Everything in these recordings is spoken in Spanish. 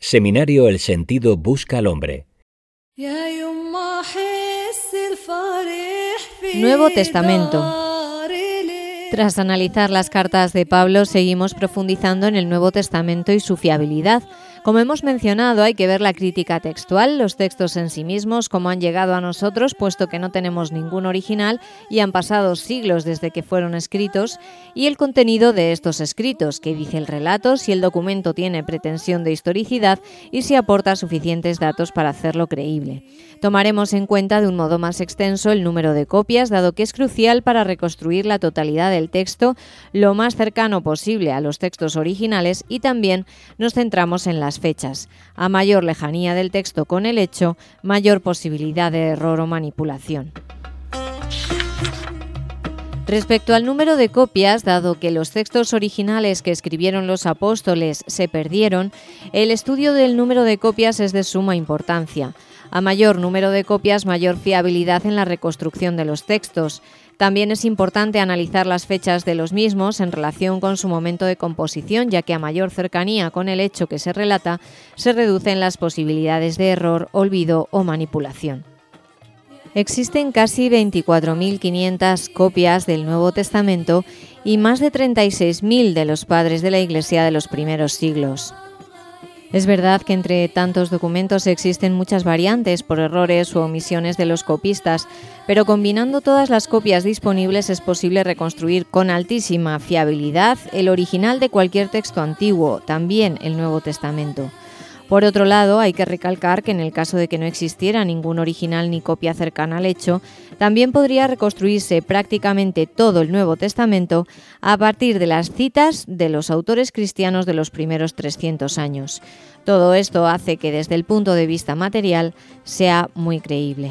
Seminario El Sentido Busca al Hombre. Nuevo Testamento. Tras analizar las cartas de Pablo, seguimos profundizando en el Nuevo Testamento y su fiabilidad. Como hemos mencionado, hay que ver la crítica textual, los textos en sí mismos, cómo han llegado a nosotros, puesto que no tenemos ningún original y han pasado siglos desde que fueron escritos, y el contenido de estos escritos, qué dice el relato, si el documento tiene pretensión de historicidad y si aporta suficientes datos para hacerlo creíble. Tomaremos en cuenta de un modo más extenso el número de copias, dado que es crucial para reconstruir la totalidad del texto lo más cercano posible a los textos originales, y también nos centramos en las fechas. A mayor lejanía del texto con el hecho, mayor posibilidad de error o manipulación. Respecto al número de copias, dado que los textos originales que escribieron los apóstoles se perdieron, el estudio del número de copias es de suma importancia. A mayor número de copias, mayor fiabilidad en la reconstrucción de los textos. También es importante analizar las fechas de los mismos en relación con su momento de composición, ya que a mayor cercanía con el hecho que se relata, se reducen las posibilidades de error, olvido o manipulación. Existen casi 24.500 copias del Nuevo Testamento y más de 36.000 de los padres de la Iglesia de los primeros siglos. Es verdad que entre tantos documentos existen muchas variantes por errores u omisiones de los copistas, pero combinando todas las copias disponibles es posible reconstruir con altísima fiabilidad el original de cualquier texto antiguo, también el Nuevo Testamento. Por otro lado, hay que recalcar que en el caso de que no existiera ningún original ni copia cercana al hecho, también podría reconstruirse prácticamente todo el Nuevo Testamento a partir de las citas de los autores cristianos de los primeros 300 años. Todo esto hace que desde el punto de vista material sea muy creíble.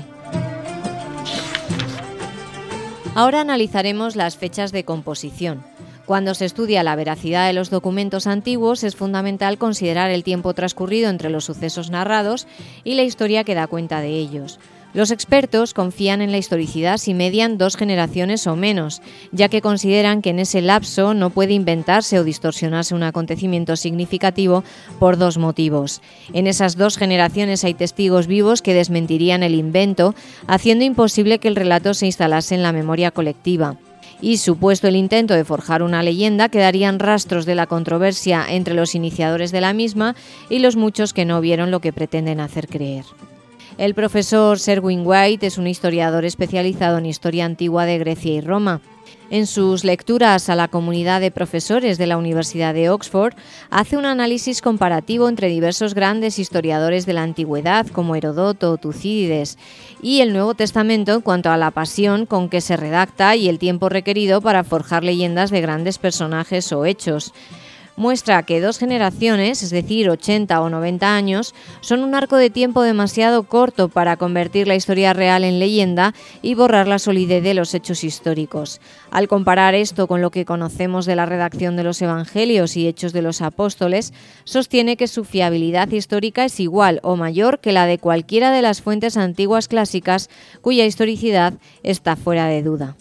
Ahora analizaremos las fechas de composición. Cuando se estudia la veracidad de los documentos antiguos, es fundamental considerar el tiempo transcurrido entre los sucesos narrados y la historia que da cuenta de ellos. Los expertos confían en la historicidad si median 2 generaciones o menos, ya que consideran que en ese lapso no puede inventarse o distorsionarse un acontecimiento significativo por 2 motivos. En esas 2 generaciones hay testigos vivos que desmentirían el invento, haciendo imposible que el relato se instalase en la memoria colectiva. Y supuesto el intento de forjar una leyenda, quedarían rastros de la controversia entre los iniciadores de la misma y los muchos que no vieron lo que pretenden hacer creer. El profesor Selwyn White es un historiador especializado en historia antigua de Grecia y Roma. En sus lecturas a la comunidad de profesores de la Universidad de Oxford, hace un análisis comparativo entre diversos grandes historiadores de la antigüedad, como Heródoto o Tucídides, y el Nuevo Testamento en cuanto a la pasión con que se redacta y el tiempo requerido para forjar leyendas de grandes personajes o hechos. Muestra que 2 generaciones, es decir, 80 o 90 años, son un arco de tiempo demasiado corto para convertir la historia real en leyenda y borrar la solidez de los hechos históricos. Al comparar esto con lo que conocemos de la redacción de los Evangelios y Hechos de los Apóstoles, sostiene que su fiabilidad histórica es igual o mayor que la de cualquiera de las fuentes antiguas clásicas cuya historicidad está fuera de duda.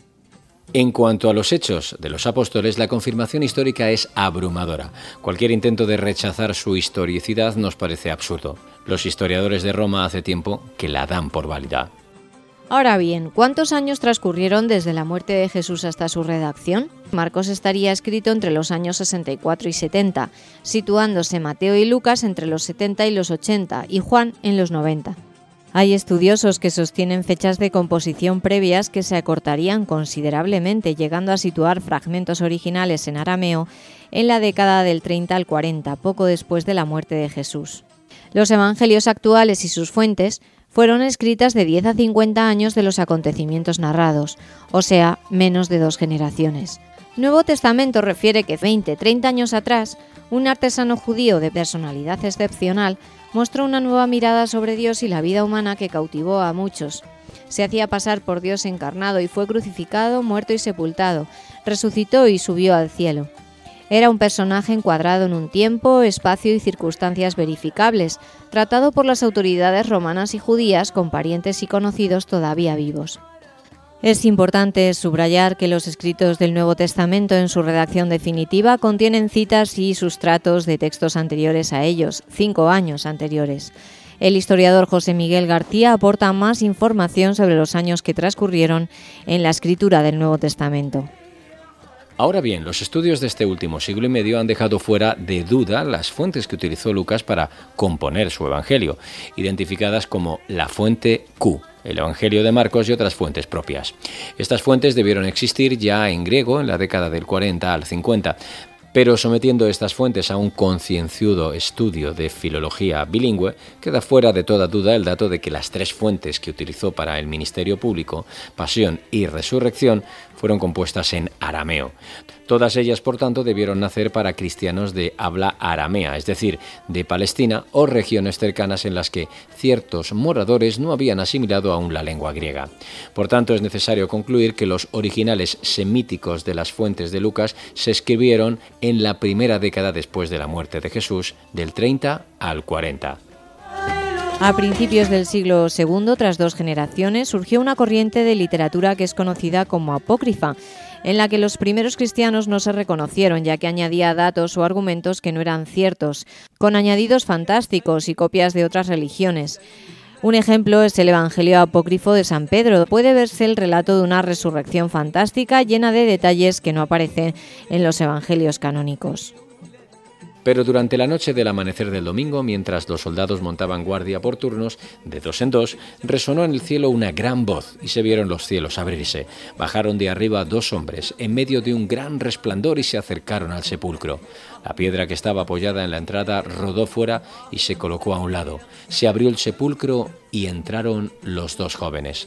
En cuanto a los hechos de los apóstoles, la confirmación histórica es abrumadora. Cualquier intento de rechazar su historicidad nos parece absurdo. Los historiadores de Roma hace tiempo que la dan por válida. Ahora bien, ¿cuántos años transcurrieron desde la muerte de Jesús hasta su redacción? Marcos estaría escrito entre los años 64 y 70, situándose Mateo y Lucas entre los 70 y los 80 y Juan en los 90. Hay estudiosos que sostienen fechas de composición previas que se acortarían considerablemente, llegando a situar fragmentos originales en arameo en la década del 30 al 40, poco después de la muerte de Jesús. Los evangelios actuales y sus fuentes fueron escritas de 10 a 50 años de los acontecimientos narrados, o sea, menos de 2 generaciones. Nuevo Testamento refiere que 20-30 años atrás, un artesano judío de personalidad excepcional mostró una nueva mirada sobre Dios y la vida humana que cautivó a muchos. Se hacía pasar por Dios encarnado y fue crucificado, muerto y sepultado, resucitó y subió al cielo. Era un personaje encuadrado en un tiempo, espacio y circunstancias verificables, tratado por las autoridades romanas y judías con parientes y conocidos todavía vivos. Es importante subrayar que los escritos del Nuevo Testamento en su redacción definitiva contienen citas y sustratos de textos anteriores a ellos, 5 años anteriores. El historiador José Miguel García aporta más información sobre los años que transcurrieron en la escritura del Nuevo Testamento. Ahora bien, los estudios de este último siglo y medio han dejado fuera de duda las fuentes que utilizó Lucas para componer su Evangelio, identificadas como la fuente Q, el Evangelio de Marcos y otras fuentes propias. Estas fuentes debieron existir ya en griego en la década del 40 al 50, pero sometiendo estas fuentes a un concienzudo estudio de filología bilingüe, queda fuera de toda duda el dato de que las 3 fuentes que utilizó para el ministerio público, Pasión y Resurrección, fueron compuestas en arameo. Todas ellas, por tanto, debieron nacer para cristianos de habla aramea, es decir, de Palestina o regiones cercanas en las que ciertos moradores no habían asimilado aún la lengua griega. Por tanto, es necesario concluir que los originales semíticos de las fuentes de Lucas se escribieron en la primera década después de la muerte de Jesús, del 30 al 40. A principios del siglo II, tras 2 generaciones, surgió una corriente de literatura que es conocida como apócrifa, en la que los primeros cristianos no se reconocieron, ya que añadía datos o argumentos que no eran ciertos, con añadidos fantásticos y copias de otras religiones. Un ejemplo es el Evangelio apócrifo de San Pedro. Puede verse el relato de una resurrección fantástica llena de detalles que no aparecen en los evangelios canónicos. Pero durante la noche del amanecer del domingo, mientras los soldados montaban guardia por turnos, de 2 en 2, resonó en el cielo una gran voz y se vieron los cielos abrirse. Bajaron de arriba 2 hombres, en medio de un gran resplandor, y se acercaron al sepulcro. La piedra que estaba apoyada en la entrada rodó fuera y se colocó a un lado. Se abrió el sepulcro y entraron los 2 jóvenes.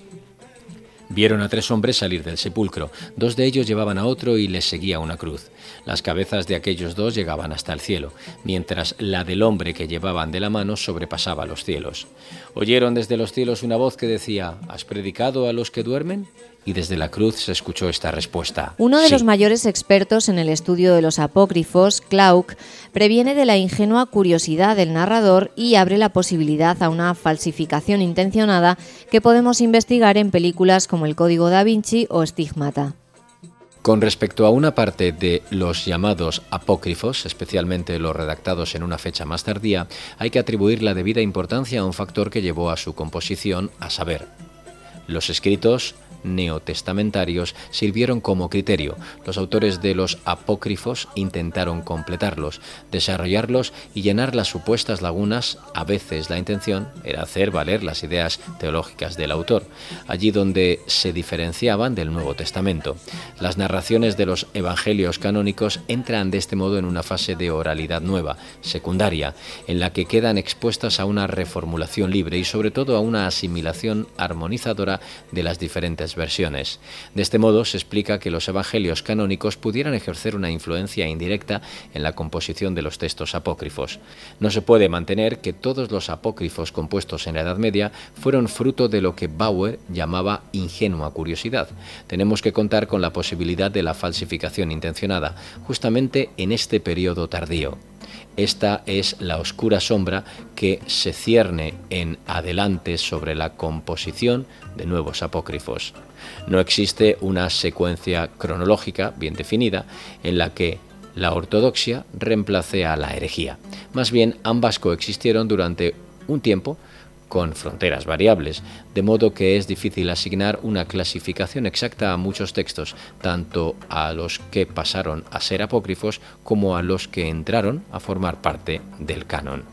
Vieron a 3 hombres salir del sepulcro. 2 de ellos llevaban a otro y les seguía una cruz. Las cabezas de aquellos 2 llegaban hasta el cielo, mientras la del hombre que llevaban de la mano sobrepasaba los cielos. Oyeron desde los cielos una voz que decía: ¿Has predicado a los que duermen? Y desde la cruz se escuchó esta respuesta: Uno de sí. los mayores expertos en el estudio de los apócrifos, Clauck, previene de la ingenua curiosidad del narrador y abre la posibilidad a una falsificación intencionada que podemos investigar en películas como El Código Da Vinci o Stigmata. Con respecto a una parte de los llamados apócrifos, especialmente los redactados en una fecha más tardía, hay que atribuir la debida importancia a un factor que llevó a su composición, a saber, los escritos neotestamentarios sirvieron como criterio. Los autores de los apócrifos intentaron completarlos, desarrollarlos y llenar las supuestas lagunas. A veces la intención era hacer valer las ideas teológicas del autor, allí donde se diferenciaban del Nuevo Testamento. Las narraciones de los evangelios canónicos entran de este modo en una fase de oralidad nueva, secundaria, en la que quedan expuestas a una reformulación libre y sobre todo a una asimilación armonizadora de las diferentes versiones. De este modo se explica que los evangelios canónicos pudieran ejercer una influencia indirecta en la composición de los textos apócrifos. No se puede mantener que todos los apócrifos compuestos en la Edad Media fueron fruto de lo que Bauer llamaba ingenua curiosidad. Tenemos que contar con la posibilidad de la falsificación intencionada, justamente en este periodo tardío. Esta es la oscura sombra que se cierne en adelante sobre la composición de nuevos apócrifos. No existe una secuencia cronológica bien definida en la que la ortodoxia reemplace a la herejía. Más bien, ambas coexistieron durante un tiempo con fronteras variables, de modo que es difícil asignar una clasificación exacta a muchos textos, tanto a los que pasaron a ser apócrifos como a los que entraron a formar parte del canon.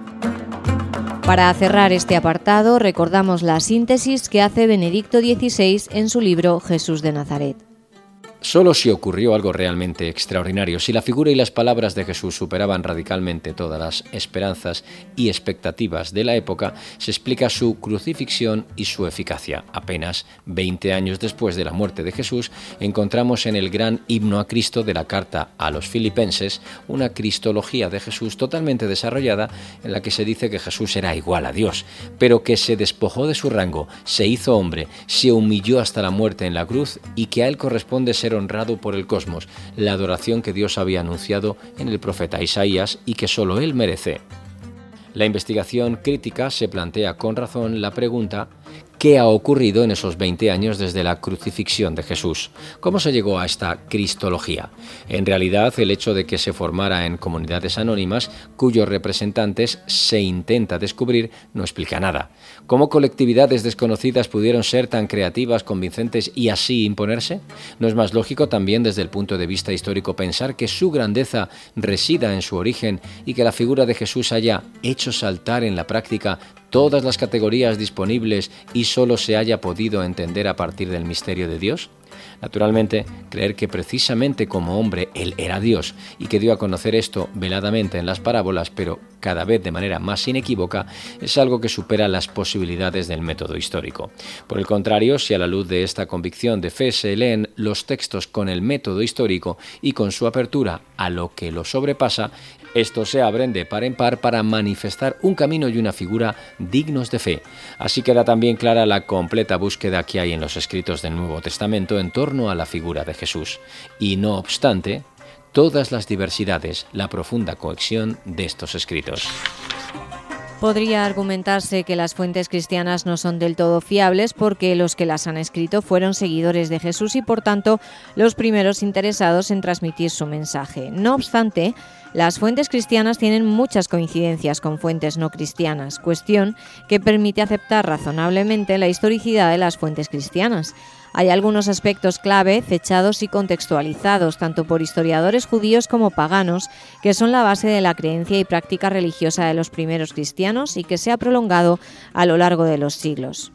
Para cerrar este apartado, recordamos la síntesis que hace Benedicto XVI en su libro Jesús de Nazaret. Solo si ocurrió algo realmente extraordinario, si la figura y las palabras de Jesús superaban radicalmente todas las esperanzas y expectativas de la época, se explica su crucifixión y su eficacia. Apenas 20 años después de la muerte de Jesús, encontramos en el gran himno a Cristo de la carta a los Filipenses una cristología de Jesús totalmente desarrollada, en la que se dice que Jesús era igual a Dios, pero que se despojó de su rango, se hizo hombre, se humilló hasta la muerte en la cruz y que a él corresponde ser honrado por el cosmos, la adoración que Dios había anunciado en el profeta Isaías y que solo él merece. La investigación crítica se plantea con razón la pregunta: ¿Qué ha ocurrido en esos 20 años desde la crucifixión de Jesús? ¿Cómo se llegó a esta cristología? En realidad, el hecho de que se formara en comunidades anónimas, cuyos representantes se intenta descubrir, no explica nada. ¿Cómo colectividades desconocidas pudieron ser tan creativas, convincentes y así imponerse? ¿No es más lógico también desde el punto de vista histórico pensar que su grandeza resida en su origen y que la figura de Jesús haya hecho saltar en la práctica todas las categorías disponibles y solo se haya podido entender a partir del misterio de Dios? Naturalmente, creer que precisamente como hombre Él era Dios y que dio a conocer esto veladamente en las parábolas, pero cada vez de manera más inequívoca, es algo que supera las posibilidades del método histórico. Por el contrario, si a la luz de esta convicción de fe se leen los textos con el método histórico y con su apertura a lo que lo sobrepasa, estos se abren de par en par para manifestar un camino y una figura dignos de fe. Así queda también clara la completa búsqueda que hay en los escritos del Nuevo Testamento en torno a la figura de Jesús. Y no obstante, todas las diversidades, la profunda cohesión de estos escritos. Podría argumentarse que las fuentes cristianas no son del todo fiables porque los que las han escrito fueron seguidores de Jesús y por tanto los primeros interesados en transmitir su mensaje. No obstante, las fuentes cristianas tienen muchas coincidencias con fuentes no cristianas, cuestión que permite aceptar razonablemente la historicidad de las fuentes cristianas. Hay algunos aspectos clave, fechados y contextualizados, tanto por historiadores judíos como paganos, que son la base de la creencia y práctica religiosa de los primeros cristianos y que se ha prolongado a lo largo de los siglos.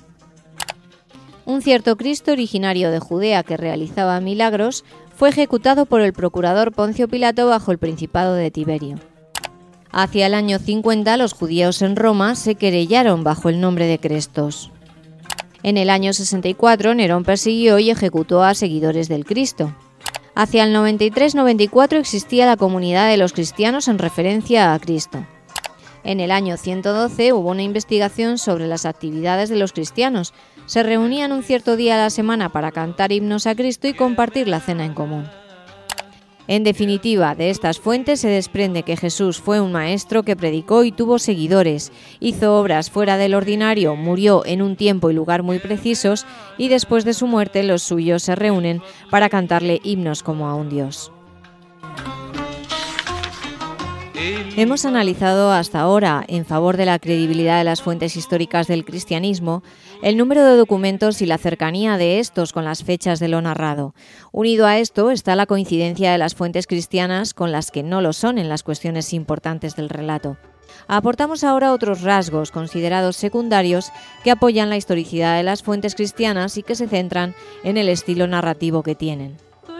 Un cierto Cristo originario de Judea que realizaba milagros fue ejecutado por el procurador Poncio Pilato bajo el principado de Tiberio. Hacia el año 50 los judíos en Roma se querellaron bajo el nombre de Crestos. En el año 64 Nerón persiguió y ejecutó a seguidores del Cristo. Hacia el 93-94 existía la comunidad de los cristianos en referencia a Cristo. En el año 112 hubo una investigación sobre las actividades de los cristianos. Se reunían un cierto día a la semana para cantar himnos a Cristo y compartir la cena en común. En definitiva, de estas fuentes se desprende que Jesús fue un maestro que predicó y tuvo seguidores, hizo obras fuera del ordinario, murió en un tiempo y lugar muy precisos y después de su muerte los suyos se reúnen para cantarle himnos como a un Dios. Hemos analizado hasta ahora, en favor de la credibilidad de las fuentes históricas del cristianismo, el número de documentos y la cercanía de estos con las fechas de lo narrado. Unido a esto está la coincidencia de las fuentes cristianas con las que no lo son en las cuestiones importantes del relato. Aportamos ahora otros rasgos considerados secundarios que apoyan la historicidad de las fuentes cristianas y que se centran en el estilo narrativo que tienen.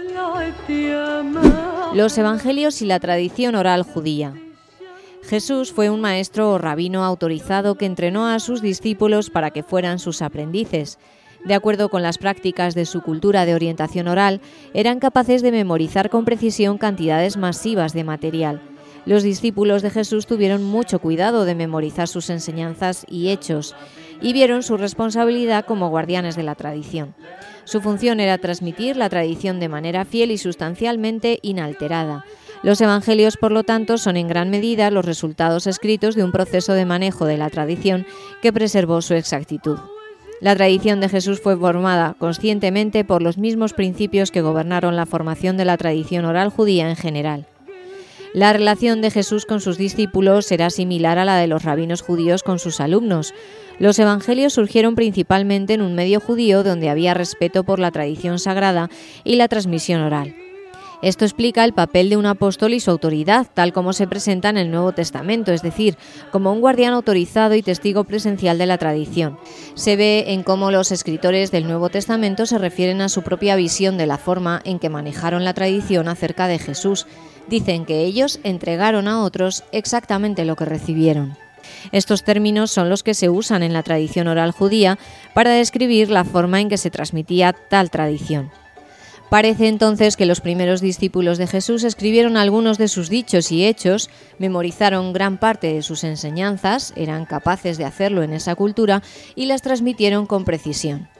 Los evangelios y la tradición oral judía. Jesús fue un maestro o rabino autorizado que entrenó a sus discípulos para que fueran sus aprendices. De acuerdo con las prácticas de su cultura de orientación oral, eran capaces de memorizar con precisión cantidades masivas de material. Los discípulos de Jesús tuvieron mucho cuidado de memorizar sus enseñanzas y hechos, y vieron su responsabilidad como guardianes de la tradición. Su función era transmitir la tradición de manera fiel y sustancialmente inalterada. Los evangelios, por lo tanto, son en gran medida los resultados escritos de un proceso de manejo de la tradición que preservó su exactitud. La tradición de Jesús fue formada conscientemente por los mismos principios que gobernaron la formación de la tradición oral judía en general. La relación de Jesús con sus discípulos era similar a la de los rabinos judíos con sus alumnos. Los evangelios surgieron principalmente en un medio judío donde había respeto por la tradición sagrada y la transmisión oral. Esto explica el papel de un apóstol y su autoridad, tal como se presenta en el Nuevo Testamento, es decir, como un guardián autorizado y testigo presencial de la tradición. Se ve en cómo los escritores del Nuevo Testamento se refieren a su propia visión de la forma en que manejaron la tradición acerca de Jesús. Dicen que ellos entregaron a otros exactamente lo que recibieron. Estos términos son los que se usan en la tradición oral judía para describir la forma en que se transmitía tal tradición. Parece entonces que los primeros discípulos de Jesús escribieron algunos de sus dichos y hechos, memorizaron gran parte de sus enseñanzas, eran capaces de hacerlo en esa cultura y las transmitieron con precisión.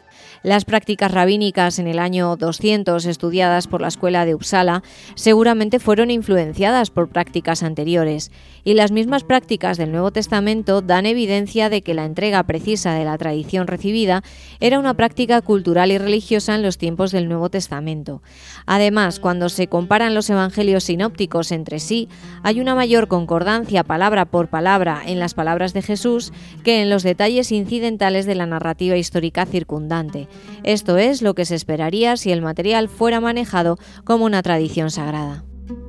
Las prácticas rabínicas en el año 200, estudiadas por la escuela de Upsala, seguramente fueron influenciadas por prácticas anteriores, y las mismas prácticas del Nuevo Testamento dan evidencia de que la entrega precisa de la tradición recibida era una práctica cultural y religiosa en los tiempos del Nuevo Testamento. Además, cuando se comparan los evangelios sinópticos entre sí, hay una mayor concordancia palabra por palabra en las palabras de Jesús que en los detalles incidentales de la narrativa histórica circundante. Esto es lo que se esperaría si el material fuera manejado como una tradición sagrada.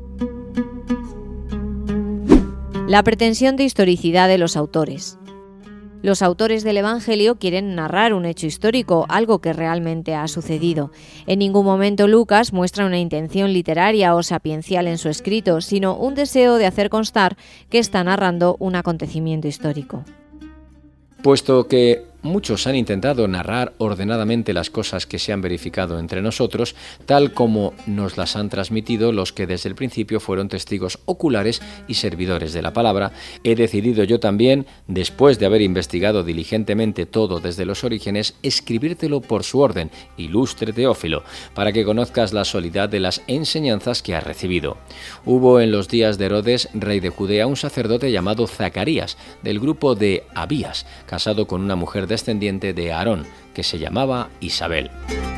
La pretensión de historicidad de los autores. Los autores del Evangelio quieren narrar un hecho histórico, algo que realmente ha sucedido. En ningún momento Lucas muestra una intención literaria o sapiencial en su escrito, sino un deseo de hacer constar que está narrando un acontecimiento histórico. Puesto que muchos han intentado narrar ordenadamente las cosas que se han verificado entre nosotros, tal como nos las han transmitido los que desde el principio fueron testigos oculares y servidores de la palabra, he decidido yo también, después de haber investigado diligentemente todo desde los orígenes, escribírtelo por su orden, ilustre Teófilo, para que conozcas la solidez de las enseñanzas que has recibido. Hubo en los días de Herodes, rey de Judea, un sacerdote llamado Zacarías, del grupo de Abías, casado con una mujer descendiente de Aarón, que se llamaba Isabel.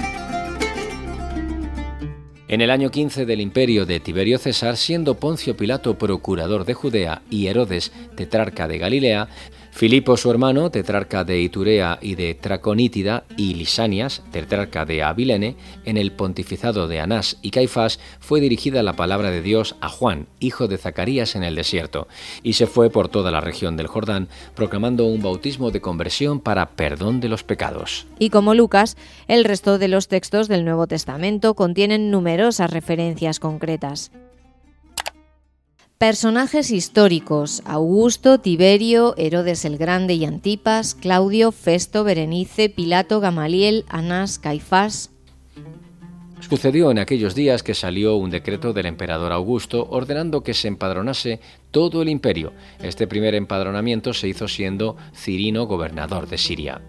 En el año 15 del imperio de Tiberio César, siendo Poncio Pilato procurador de Judea y Herodes tetrarca de Galilea, Filipo su hermano, tetrarca de Iturea y de Traconítida, y Lisanias, tetrarca de Abilene, en el pontificado de Anás y Caifás, fue dirigida la palabra de Dios a Juan, hijo de Zacarías, en el desierto, y se fue por toda la región del Jordán, proclamando un bautismo de conversión para perdón de los pecados. Y como Lucas, el resto de los textos del Nuevo Testamento contienen numerosas referencias concretas. Personajes históricos: Augusto, Tiberio, Herodes el Grande y Antipas, Claudio, Festo, Berenice, Pilato, Gamaliel, Anás, Caifás. Sucedió en aquellos días que salió un decreto del emperador Augusto ordenando que se empadronase todo el imperio. Este primer empadronamiento se hizo siendo Cirino gobernador de Siria.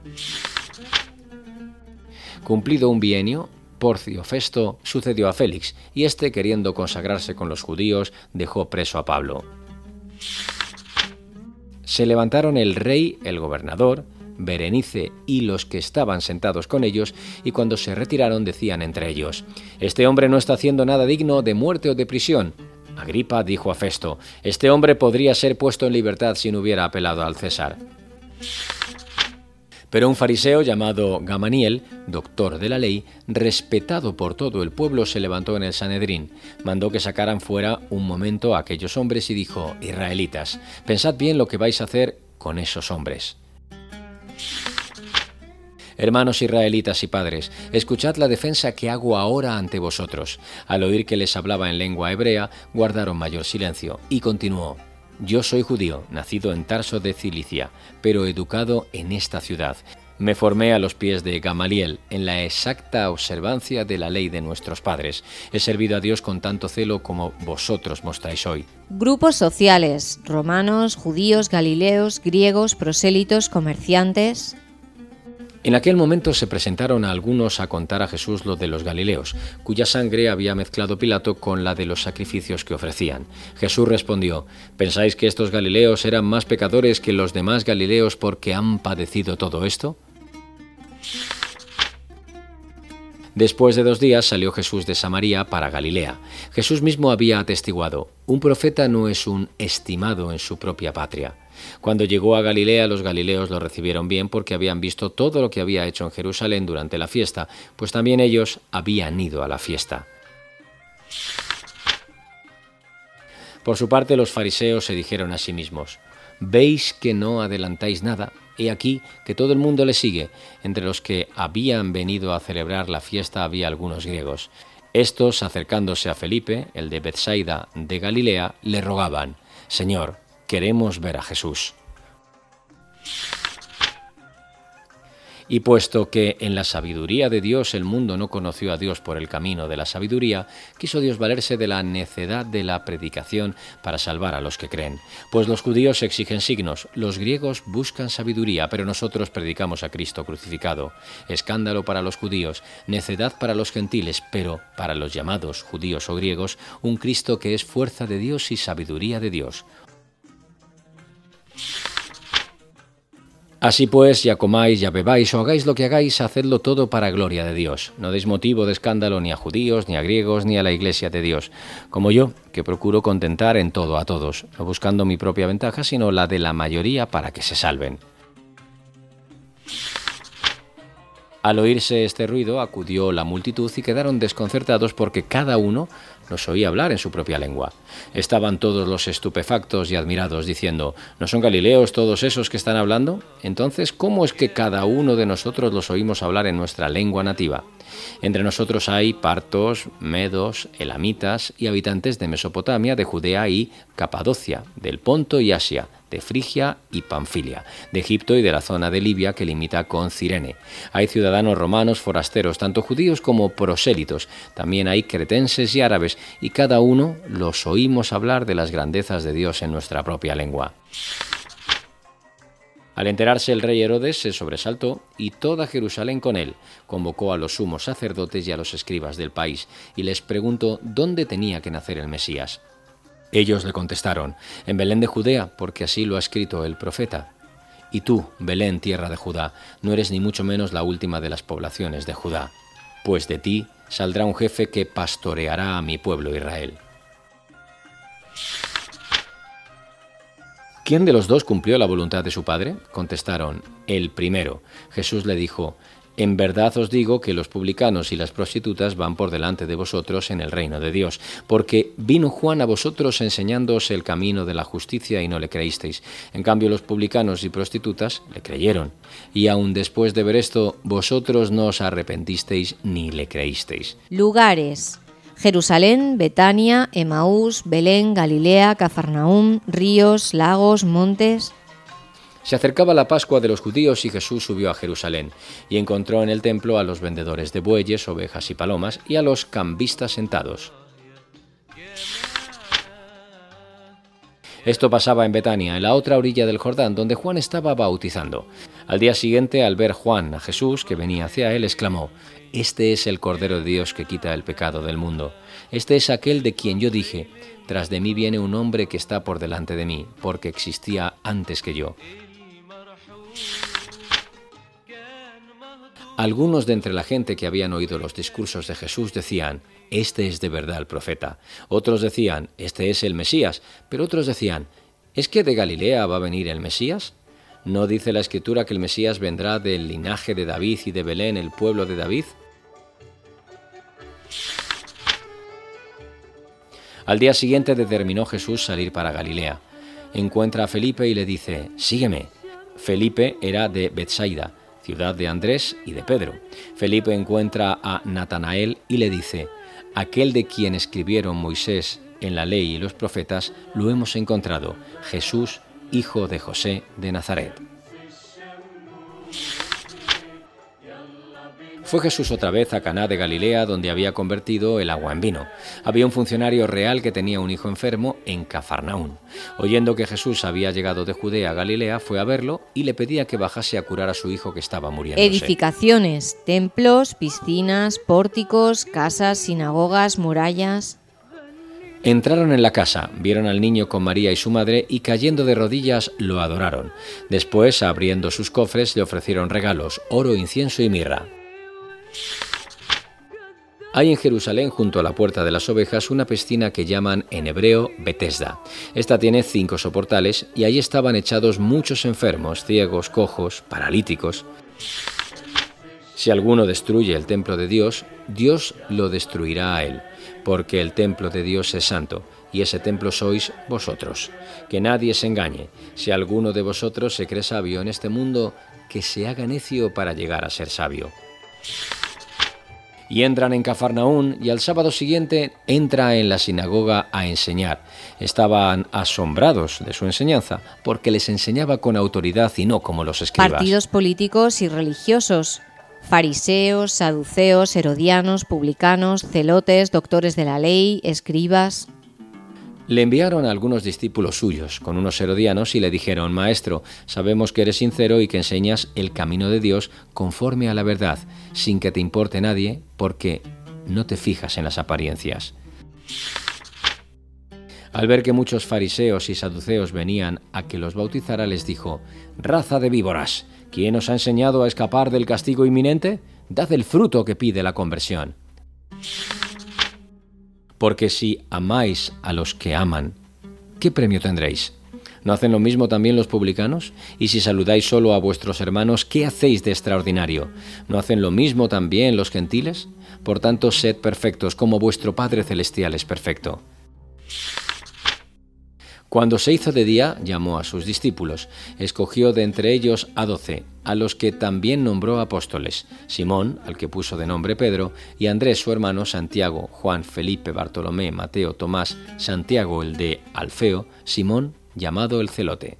Cumplido un bienio, Porcio Festo sucedió a Félix, y éste, queriendo consagrarse con los judíos, dejó preso a Pablo. Se levantaron el rey, el gobernador, Berenice y los que estaban sentados con ellos, y cuando se retiraron decían entre ellos: «Este hombre no está haciendo nada digno de muerte o de prisión». Agripa dijo a Festo: «Este hombre podría ser puesto en libertad si no hubiera apelado al César». Pero un fariseo llamado Gamaliel, doctor de la ley, respetado por todo el pueblo, se levantó en el Sanedrín, mandó que sacaran fuera un momento a aquellos hombres y dijo: «Israelitas, pensad bien lo que vais a hacer con esos hombres». Hermanos israelitas y padres, escuchad la defensa que hago ahora ante vosotros. Al oír que les hablaba en lengua hebrea, guardaron mayor silencio, y continuó: «Yo soy judío, nacido en Tarso de Cilicia, pero educado en esta ciudad. Me formé a los pies de Gamaliel en la exacta observancia de la ley de nuestros padres. He servido a Dios con tanto celo como vosotros mostráis hoy». Grupos sociales: romanos, judíos, galileos, griegos, prosélitos, comerciantes. En aquel momento se presentaron a algunos a contar a Jesús lo de los galileos, cuya sangre había mezclado Pilato con la de los sacrificios que ofrecían. Jesús respondió: «¿Pensáis que estos galileos eran más pecadores que los demás galileos porque han padecido todo esto?». Después de 2 días salió Jesús de Samaria para Galilea. Jesús mismo había atestiguado: «Un profeta no es un estimado en su propia patria». Cuando llegó a Galilea, los galileos lo recibieron bien porque habían visto todo lo que había hecho en Jerusalén durante la fiesta, pues también ellos habían ido a la fiesta. Por su parte, los fariseos se dijeron a sí mismos: «¿Veis que no adelantáis nada? He aquí que todo el mundo le sigue». Entre los que habían venido a celebrar la fiesta había algunos griegos. Estos, acercándose a Felipe, el de Betsaida de Galilea, le rogaban: «Señor, queremos ver a Jesús». Y puesto que en la sabiduría de Dios el mundo no conoció a Dios por el camino de la sabiduría, quiso Dios valerse de la necedad de la predicación para salvar a los que creen. Pues los judíos exigen signos, los griegos buscan sabiduría, pero nosotros predicamos a Cristo crucificado. Escándalo para los judíos, necedad para los gentiles, pero para los llamados judíos o griegos, un Cristo que es fuerza de Dios y sabiduría de Dios. Así pues, ya comáis, ya bebáis o hagáis lo que hagáis, hacedlo todo para gloria de Dios. No deis motivo de escándalo ni a judíos, ni a griegos, ni a la Iglesia de Dios, como yo, que procuro contentar en todo a todos, no buscando mi propia ventaja, sino la de la mayoría para que se salven. Al oírse este ruido, acudió la multitud y quedaron desconcertados porque cada uno los oía hablar en su propia lengua. Estaban todos los estupefactos y admirados, diciendo: ¿no son galileos todos esos que están hablando? Entonces, ¿cómo es que cada uno de nosotros los oímos hablar en nuestra lengua nativa? Entre nosotros hay partos, medos, elamitas y habitantes de Mesopotamia, de Judea y Capadocia, del Ponto y Asia, de Frigia y Panfilia, de Egipto y de la zona de Libia que limita con Cirene. Hay ciudadanos romanos forasteros, tanto judíos como prosélitos. También hay cretenses y árabes, y cada uno los oímos hablar de las grandezas de Dios en nuestra propia lengua. Al enterarse el rey Herodes se sobresaltó y toda Jerusalén con él. Convocó a los sumos sacerdotes y a los escribas del país y les preguntó dónde tenía que nacer el Mesías. Ellos le contestaron: en Belén de Judea, porque así lo ha escrito el profeta. Y tú, Belén, tierra de Judá, no eres ni mucho menos la última de las poblaciones de Judá, pues de ti saldrá un jefe que pastoreará a mi pueblo Israel. ¿Quién de los dos cumplió la voluntad de su padre? Contestaron: el primero. Jesús le dijo: en verdad os digo que los publicanos y las prostitutas van por delante de vosotros en el reino de Dios, porque vino Juan a vosotros enseñándoos el camino de la justicia y no le creísteis. En cambio los publicanos y prostitutas le creyeron. Y aun después de ver esto, vosotros no os arrepentisteis ni le creísteis. Lugares: Jerusalén, Betania, Emaús, Belén, Galilea, Cafarnaúm, ríos, lagos, montes. Se acercaba la Pascua de los judíos y Jesús subió a Jerusalén y encontró en el templo a los vendedores de bueyes, ovejas y palomas y a los cambistas sentados. Esto pasaba en Betania, en la otra orilla del Jordán, donde Juan estaba bautizando. Al día siguiente, al ver Juan a Jesús, que venía hacia él, exclamó: «Este es el Cordero de Dios que quita el pecado del mundo. Este es aquel de quien yo dije: tras de mí viene un hombre que está por delante de mí, porque existía antes que yo». Algunos de entre la gente que habían oído los discursos de Jesús decían: «Este es de verdad el profeta». Otros decían: «Este es el Mesías». Pero otros decían: «¿Es que de Galilea va a venir el Mesías? ¿No dice la Escritura que el Mesías vendrá del linaje de David y de Belén, el pueblo de David?». Al día siguiente determinó Jesús salir para Galilea. Encuentra a Felipe y le dice: «Sígueme». Felipe era de Betsaida, ciudad de Andrés y de Pedro. Felipe encuentra a Natanael y le dice: «Aquel de quien escribieron Moisés en la ley y los profetas, lo hemos encontrado, Jesús, hijo de José de Nazaret». Fue Jesús otra vez a Caná de Galilea, donde había convertido el agua en vino. Había un funcionario real que tenía un hijo enfermo en Cafarnaúm. Oyendo que Jesús había llegado de Judea a Galilea, fue a verlo y le pedía que bajase a curar a su hijo que estaba muriéndose. Edificaciones, templos, piscinas, pórticos, casas, sinagogas, murallas. Entraron en la casa, vieron al niño con María y su madre y cayendo de rodillas lo adoraron. Después, abriendo sus cofres, le ofrecieron regalos, oro, incienso y mirra. Hay en Jerusalén, junto a la Puerta de las Ovejas, una piscina que llaman en hebreo Betesda. Esta tiene 5 soportales y allí estaban echados muchos enfermos, ciegos, cojos, paralíticos. Si alguno destruye el templo de Dios, Dios lo destruirá a él, porque el templo de Dios es santo, y ese templo sois vosotros. Que nadie se engañe. Si alguno de vosotros se cree sabio en este mundo, que se haga necio para llegar a ser sabio. Y entran en Cafarnaún y al sábado siguiente entra en la sinagoga a enseñar. Estaban asombrados de su enseñanza porque les enseñaba con autoridad y no como los escribas. Partidos políticos y religiosos, fariseos, saduceos, herodianos, publicanos, celotes, doctores de la ley, escribas. Le enviaron a algunos discípulos suyos con unos herodianos y le dijeron: Maestro, sabemos que eres sincero y que enseñas el camino de Dios conforme a la verdad, sin que te importe nadie, porque no te fijas en las apariencias. Al ver que muchos fariseos y saduceos venían a que los bautizara, les dijo: Raza de víboras, ¿quién os ha enseñado a escapar del castigo inminente? Dad el fruto que pide la conversión. Porque si amáis a los que aman, ¿qué premio tendréis? ¿No hacen lo mismo también los publicanos? Y si saludáis solo a vuestros hermanos, ¿qué hacéis de extraordinario? ¿No hacen lo mismo también los gentiles? Por tanto, sed perfectos, como vuestro Padre Celestial es perfecto. Cuando se hizo de día, llamó a sus discípulos. Escogió de entre ellos a 12, a los que también nombró apóstoles: Simón, al que puso de nombre Pedro, y Andrés su hermano, Santiago, Juan, Felipe, Bartolomé, Mateo, Tomás, Santiago el de Alfeo, Simón, llamado el Celote.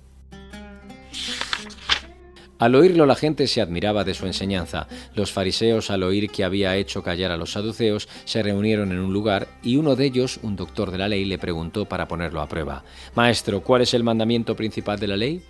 Al oírlo la gente se admiraba de su enseñanza. Los fariseos, al oír que había hecho callar a los saduceos, se reunieron en un lugar y uno de ellos, un doctor de la ley, le preguntó para ponerlo a prueba: Maestro, ¿cuál es el mandamiento principal de la ley?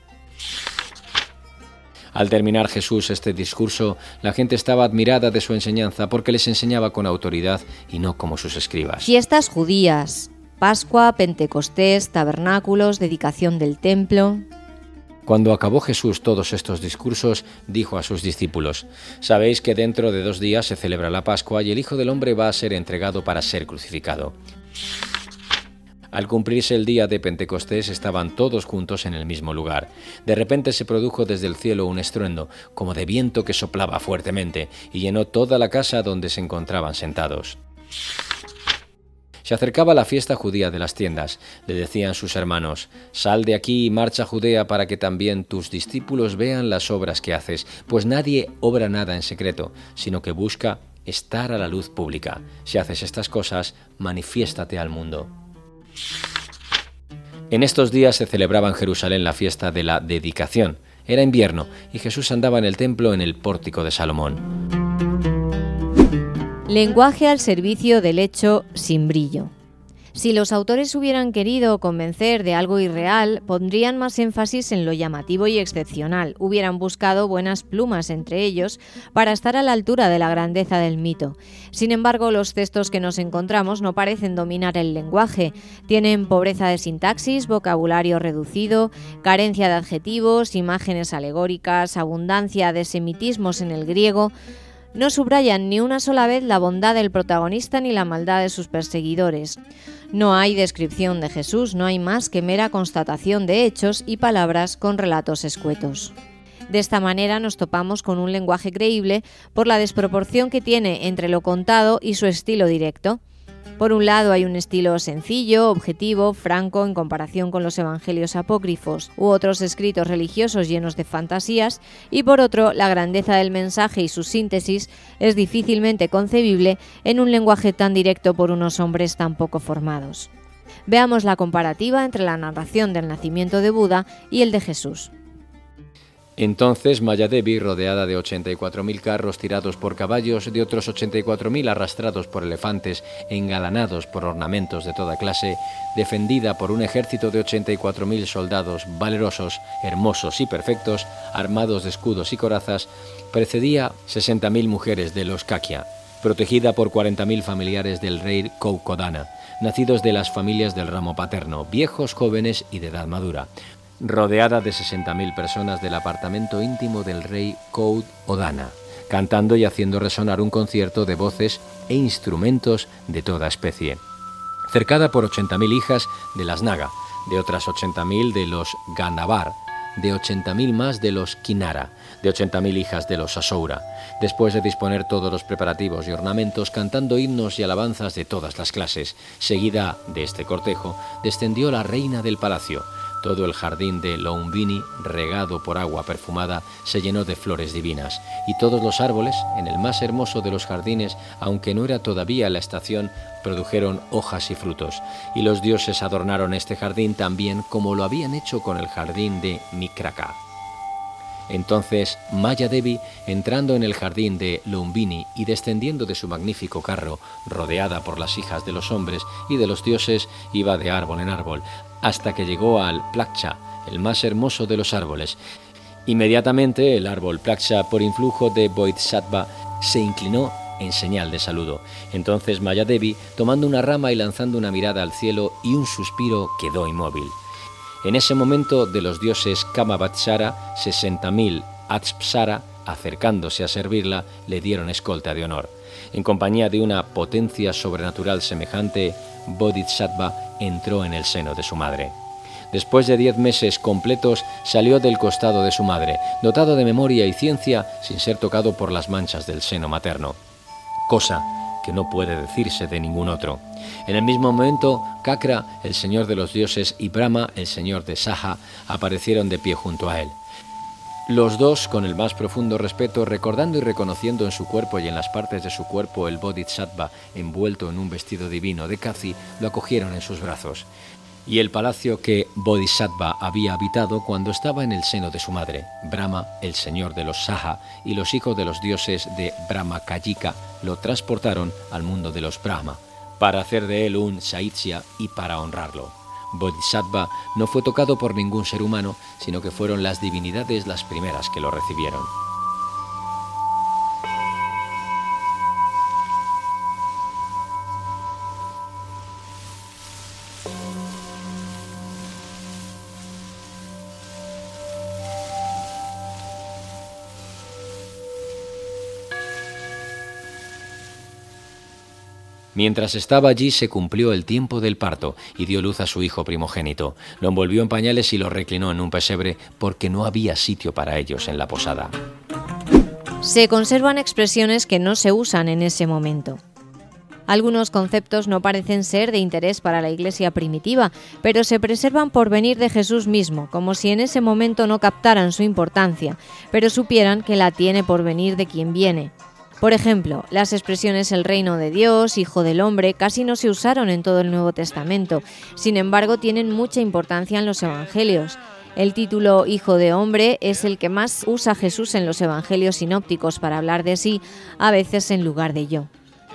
Al terminar Jesús este discurso, la gente estaba admirada de su enseñanza porque les enseñaba con autoridad y no como sus escribas. Fiestas judías, Pascua, Pentecostés, tabernáculos, dedicación del templo. Cuando acabó Jesús todos estos discursos, dijo a sus discípulos: Sabéis que dentro de 2 días se celebra la Pascua y el Hijo del Hombre va a ser entregado para ser crucificado. Al cumplirse el día de Pentecostés, estaban todos juntos en el mismo lugar. De repente se produjo desde el cielo un estruendo, como de viento que soplaba fuertemente, y llenó toda la casa donde se encontraban sentados. Se acercaba la fiesta judía de las tiendas. Le decían sus hermanos: Sal de aquí y marcha a Judea para que también tus discípulos vean las obras que haces, pues nadie obra nada en secreto, sino que busca estar a la luz pública. Si haces estas cosas, manifiéstate al mundo. En estos días se celebraba en Jerusalén la fiesta de la dedicación. Era invierno y Jesús andaba en el templo en el pórtico de Salomón. Lenguaje al servicio del hecho sin brillo. Si los autores hubieran querido convencer de algo irreal, pondrían más énfasis en lo llamativo y excepcional, hubieran buscado buenas plumas entre ellos para estar a la altura de la grandeza del mito. Sin embargo, los textos que nos encontramos no parecen dominar el lenguaje, tienen pobreza de sintaxis, vocabulario reducido, carencia de adjetivos, imágenes alegóricas, abundancia de semitismos en el griego. No subrayan ni una sola vez la bondad del protagonista ni la maldad de sus perseguidores. No hay descripción de Jesús, no hay más que mera constatación de hechos y palabras con relatos escuetos. De esta manera nos topamos con un lenguaje creíble por la desproporción que tiene entre lo contado y su estilo directo. Por un lado hay un estilo sencillo, objetivo, franco en comparación con los evangelios apócrifos u otros escritos religiosos llenos de fantasías, y por otro, la grandeza del mensaje y su síntesis es difícilmente concebible en un lenguaje tan directo por unos hombres tan poco formados. Veamos la comparativa entre la narración del nacimiento de Buda y el de Jesús. Entonces Mayadevi, rodeada de 84.000 carros tirados por caballos, de otros 84.000 arrastrados por elefantes, engalanados por ornamentos de toda clase, defendida por un ejército de 84.000 soldados valerosos, hermosos y perfectos, armados de escudos y corazas, precedía 60.000 mujeres de los Kakya, protegida por 40.000 familiares del rey Koukodana, nacidos de las familias del ramo paterno, viejos, jóvenes y de edad madura, rodeada de 60.000 personas del apartamento íntimo del rey Koukodana, cantando y haciendo resonar un concierto de voces e instrumentos de toda especie. Cercada por 80.000 hijas de las Naga, de otras 80.000 de los Ganabar, de 80.000 más de los Kinara, de 80.000 hijas de los Asoura. Después de disponer todos los preparativos y ornamentos, cantando himnos y alabanzas de todas las clases, seguida de este cortejo, descendió la reina del palacio. Todo el jardín de Lumbini, regado por agua perfumada, se llenó de flores divinas, y todos los árboles, en el más hermoso de los jardines, aunque no era todavía la estación, produjeron hojas y frutos, y los dioses adornaron este jardín también como lo habían hecho con el jardín de Mikraka. Entonces Maya Devi, entrando en el jardín de Lumbini y descendiendo de su magnífico carro, rodeada por las hijas de los hombres y de los dioses, iba de árbol en árbol, hasta que llegó al Plaksha, el más hermoso de los árboles. Inmediatamente el árbol Plaksha, por influjo de Bodhisattva, se inclinó en señal de saludo. Entonces Maya Devi, tomando una rama y lanzando una mirada al cielo y un suspiro, quedó inmóvil. En ese momento de los dioses Kamavatsara, 60.000 Apsara, acercándose a servirla, le dieron escolta de honor. En compañía de una potencia sobrenatural semejante, Bodhisattva entró en el seno de su madre. Después de 10 meses completos, salió del costado de su madre, dotado de memoria y ciencia, sin ser tocado por las manchas del seno materno. Cosa que no puede decirse de ningún otro. En el mismo momento, Kakra, el señor de los dioses, y Brahma, el señor de Saha, aparecieron de pie junto a él. Los dos, con el más profundo respeto, recordando y reconociendo en su cuerpo y en las partes de su cuerpo el Bodhisattva envuelto en un vestido divino de Kazi, lo acogieron en sus brazos. Y el palacio que Bodhisattva había habitado cuando estaba en el seno de su madre, Brahma, el señor de los Saha, y los hijos de los dioses de Brahmakayika, lo transportaron al mundo de los Brahma, para hacer de él un Saitsya y para honrarlo. Bodhisattva no fue tocado por ningún ser humano, sino que fueron las divinidades las primeras que lo recibieron. Mientras estaba allí se cumplió el tiempo del parto y dio luz a su hijo primogénito. Lo envolvió en pañales y lo reclinó en un pesebre porque no había sitio para ellos en la posada. Se conservan expresiones que no se usan en ese momento. Algunos conceptos no parecen ser de interés para la Iglesia primitiva, pero se preservan por venir de Jesús mismo, como si en ese momento no captaran su importancia, pero supieran que la tiene por venir de quien viene. Por ejemplo, las expresiones el reino de Dios, hijo del hombre, casi no se usaron en todo el Nuevo Testamento, sin embargo tienen mucha importancia en los evangelios. El título hijo de hombre es el que más usa Jesús en los evangelios sinópticos para hablar de sí, a veces en lugar de yo.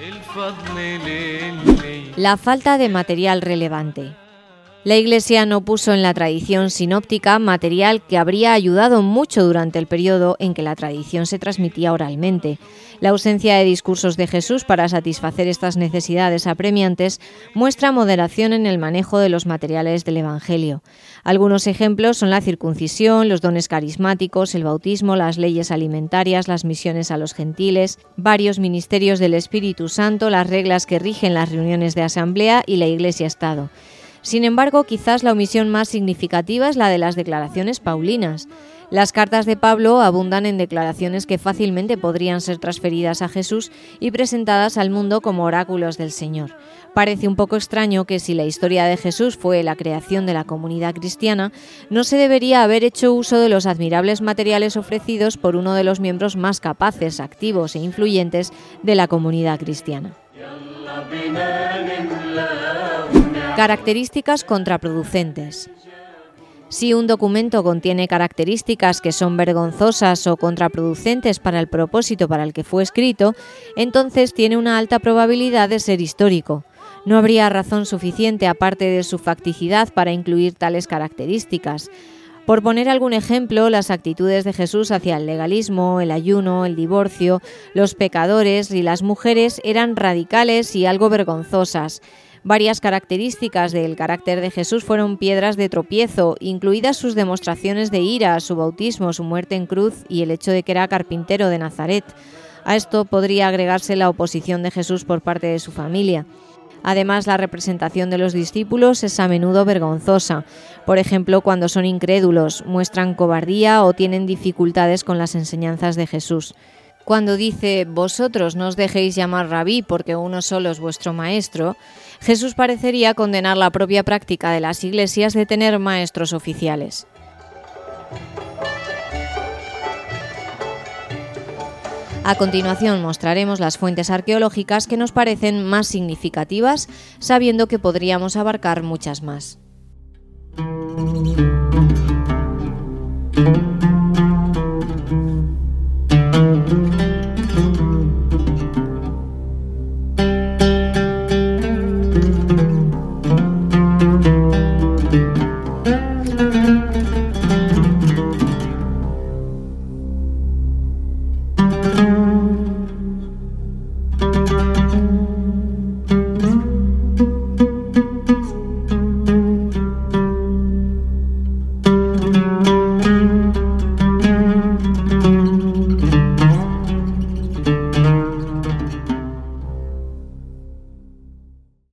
La falta de material relevante. La Iglesia no puso en la tradición sinóptica material que habría ayudado mucho durante el periodo en que la tradición se transmitía oralmente. La ausencia de discursos de Jesús para satisfacer estas necesidades apremiantes muestra moderación en el manejo de los materiales del Evangelio. Algunos ejemplos son la circuncisión, los dones carismáticos, el bautismo, las leyes alimentarias, las misiones a los gentiles, varios ministerios del Espíritu Santo, las reglas que rigen las reuniones de asamblea y la Iglesia-Estado. Sin embargo, quizás la omisión más significativa es la de las declaraciones paulinas. Las cartas de Pablo abundan en declaraciones que fácilmente podrían ser transferidas a Jesús y presentadas al mundo como oráculos del Señor. Parece un poco extraño que si la historia de Jesús fue la creación de la comunidad cristiana, no se debería haber hecho uso de los admirables materiales ofrecidos por uno de los miembros más capaces, activos e influyentes de la comunidad cristiana. Características contraproducentes. Si un documento contiene características que son vergonzosas o contraproducentes para el propósito para el que fue escrito, entonces tiene una alta probabilidad de ser histórico. No habría razón suficiente aparte de su facticidad para incluir tales características. Por poner algún ejemplo, las actitudes de Jesús hacia el legalismo, el ayuno, el divorcio, los pecadores y las mujeres eran radicales y algo vergonzosas. Varias características del carácter de Jesús fueron piedras de tropiezo, incluidas sus demostraciones de ira, su bautismo, su muerte en cruz y el hecho de que era carpintero de Nazaret. A esto podría agregarse la oposición de Jesús por parte de su familia. Además, la representación de los discípulos es a menudo vergonzosa. Por ejemplo, cuando son incrédulos, muestran cobardía o tienen dificultades con las enseñanzas de Jesús. Cuando dice «vosotros no os dejéis llamar rabí porque uno solo es vuestro maestro», Jesús parecería condenar la propia práctica de las iglesias de tener maestros oficiales. A continuación mostraremos las fuentes arqueológicas que nos parecen más significativas, sabiendo que podríamos abarcar muchas más.